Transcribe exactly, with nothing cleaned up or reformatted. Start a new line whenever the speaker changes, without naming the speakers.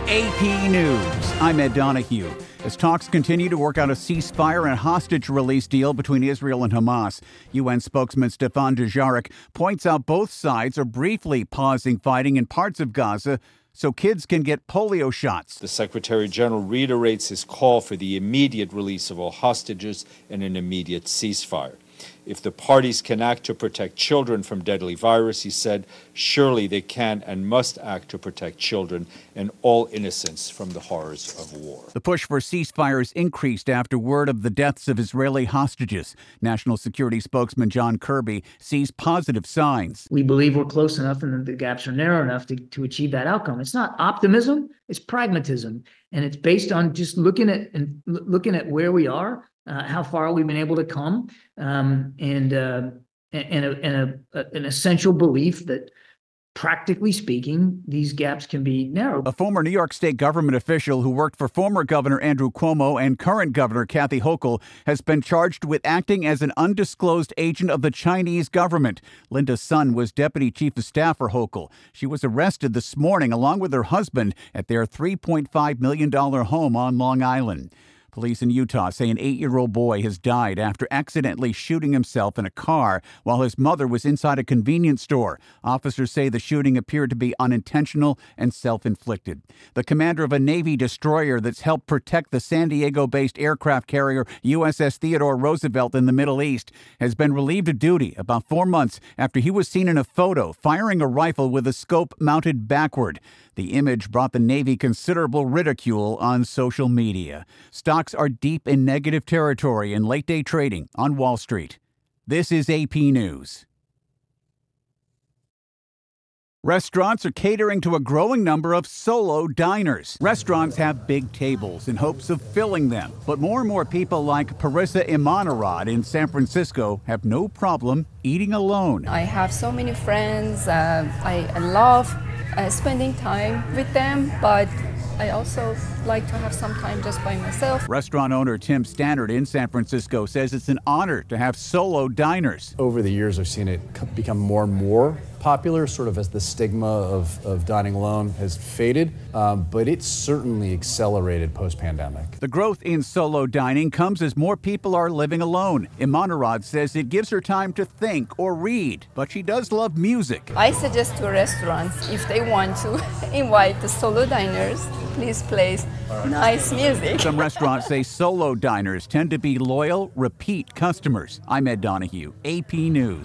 A P News, I'm Ed Donahue. As talks continue to work out a ceasefire and hostage release deal between Israel and Hamas, U N spokesman Stefan Dujarric points out both sides are briefly pausing fighting in parts of Gaza so kids can get polio shots.
The Secretary General reiterates his call for the immediate release of all hostages and an immediate ceasefire. If the parties can act to protect children from deadly virus, he said, surely they can and must act to protect children and all innocents from the horrors of war.
The push for ceasefires increased after word of the deaths of Israeli hostages. National Security spokesman John Kirby sees positive signs.
We believe we're close enough and the gaps are narrow enough to, to achieve that outcome. It's not optimism, it's pragmatism. And it's based on just looking at and looking at where we are. Uh, how far we've been able to come, um, and uh, and, a, and a, an essential belief that, practically speaking, these gaps can be narrowed.
A former New York State government official who worked for former Governor Andrew Cuomo and current Governor Kathy Hochul has been charged with acting as an undisclosed agent of the Chinese government. Linda Sun was deputy chief of staff for Hochul. She was arrested this morning along with her husband at their three point five million dollars home on Long Island. Police in Utah say an eight-year-old boy has died after accidentally shooting himself in a car while his mother was inside a convenience store. Officers say the shooting appeared to be unintentional and self-inflicted. The commander of a Navy destroyer that's helped protect the San Diego-based aircraft carrier U S S Theodore Roosevelt in the Middle East has been relieved of duty about four months after he was seen in a photo firing a rifle with a scope mounted backward. The image brought the Navy considerable ridicule on social media. Stocks are deep in negative territory in late-day trading on Wall Street. This is A P News. Restaurants are catering to a growing number of solo diners. Restaurants have big tables in hopes of filling them, but more and more people like Parissa Imanarod in San Francisco have no problem eating alone.
I have so many friends. Uh, I, I love uh, spending time with them, but I also like to have some time just by myself.
Restaurant owner Tim Stannard in San Francisco says it's an honor to have solo diners.
Over the years, I've seen it become more and more popular, sort of as the stigma of, of dining alone has faded, um, but it's certainly accelerated post-pandemic.
The growth in solo dining comes as more people are living alone. Imanarod says it gives her time to think or read, but she does love music.
I suggest to restaurants, if they want to invite the solo diners, please play nice music.
Some restaurants say solo diners tend to be loyal, repeat customers. I'm Ed Donahue, A P News.